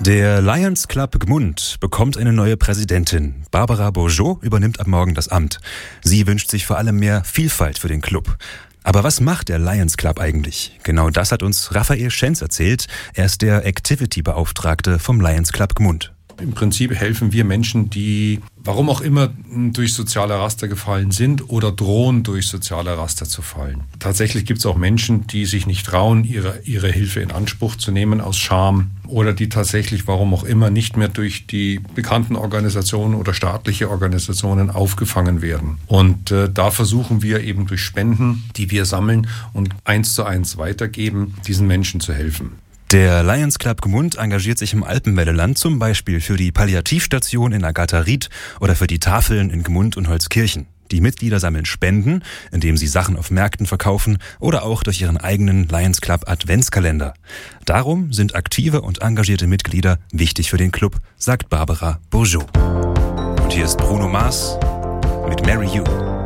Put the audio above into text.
Der Lions Club Gmund bekommt eine neue Präsidentin. Barbara Bourgeot übernimmt ab morgen das Amt. Sie wünscht sich vor allem mehr Vielfalt für den Club. Aber was macht der Lions Club eigentlich? Genau das hat uns Raphael Schenz erzählt. Er ist der Activity-Beauftragte vom Lions Club Gmund. Im Prinzip helfen wir Menschen, die, warum auch immer, durch soziale Raster gefallen sind oder drohen, durch soziale Raster zu fallen. Tatsächlich gibt es auch Menschen, die sich nicht trauen, ihre Hilfe in Anspruch zu nehmen aus Scham oder die tatsächlich, warum auch immer, nicht mehr durch die bekannten Organisationen oder staatliche Organisationen aufgefangen werden. Und da versuchen wir eben durch Spenden, die wir sammeln und 1:1 weitergeben, diesen Menschen zu helfen. Der Lions Club Gmund engagiert sich im Alpenwelleland zum Beispiel für die Palliativstation in Agatha-Ried oder für die Tafeln in Gmund und Holzkirchen. Die Mitglieder sammeln Spenden, indem sie Sachen auf Märkten verkaufen oder auch durch ihren eigenen Lions Club Adventskalender. Darum sind aktive und engagierte Mitglieder wichtig für den Club, sagt Barbara Bourgeot. Und hier ist Bruno Mars mit Marry You.